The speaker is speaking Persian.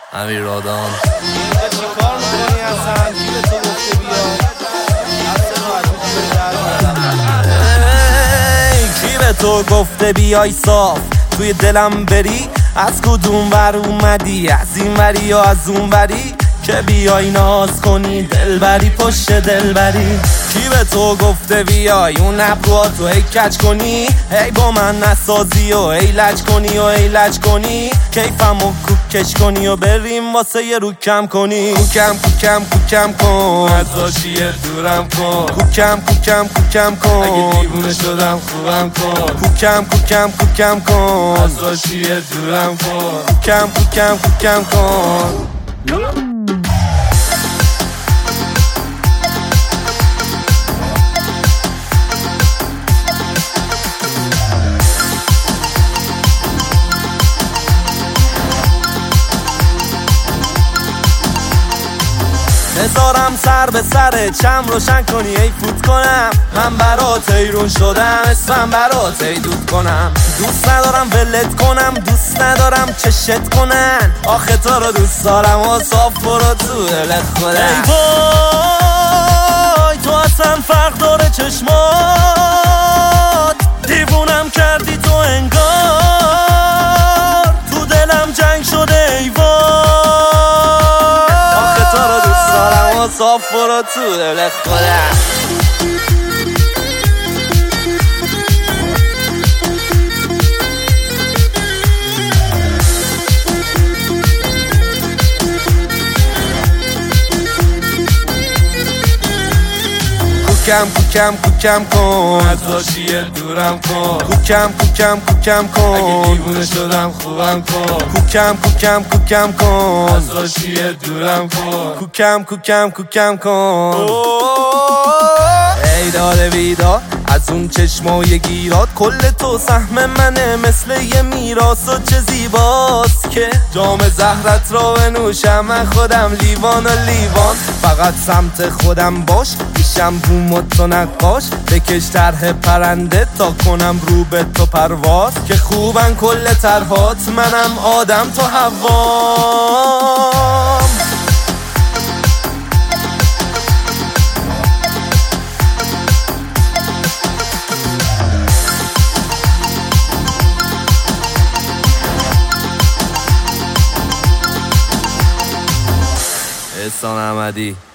امیر رادان. چی کار میکنی اصلا؟ کی به تو گفته بیا؟ کی به تو گفته بیای صاف توی دلم بری؟ از کدوم ور اومدی؟ از این وری یا از اون وری؟ که بیای ناز کنی دلبری پشت دلبری. کی به تو گفته بیای اون ابروهاتو هی کج کنی؟ هی با من نسازی و هی لج کنی و هی لج کنی، کیفمو کوکش کنی و بریم واسه یه رو کم کنی. کوکم کوکم کوکم کن از آشیه دورم کن، کوکم کوکم کوکم کن اگه دیوونه شدم خوبم کن، کوکم کوکم کوکم کن از آشیه دورم کن، کوکم کوکم کوکم کن. بذارم سر به سر چم روشن کنی ای فوت کنم، من برات ایرون شدم اسمم برات ای دود کنم. دوست ندارم ولت کنم، دوست ندارم چشت کنن، آخه تو رو دوست دارم و صاف برو تو دلت خودم. ای وای تو اصلا فرق داره چشمات، دیوونم کردی تو انگار، تو دلم جنگ شده ای وای، آخه تو رو دوست دارم و صاف برو تو دلت خودم. کوکم کوکم کوکم کن از آشیه دورم کن، کوکم کوکم کوکم کن اگه دیوونه شدم خوبم کن، کوکم کوکم کوکم کن از آشیه دورم کن، کوکم کوکم کوکم کن. ای داده بیداد از اون چشمای گیرات، کل تو سهم منه مثل یه میراث و چه زیباست که جام زهرت را بنوشم من خودم لیوان و لیوان. فقط سمت خودم باش پیشم بوم و تو نقاش، بکش طرح پرنده تا کنم رو به تو پرواز، که خوبن کل طرحات منم آدم تو حوام. احسان احمدی.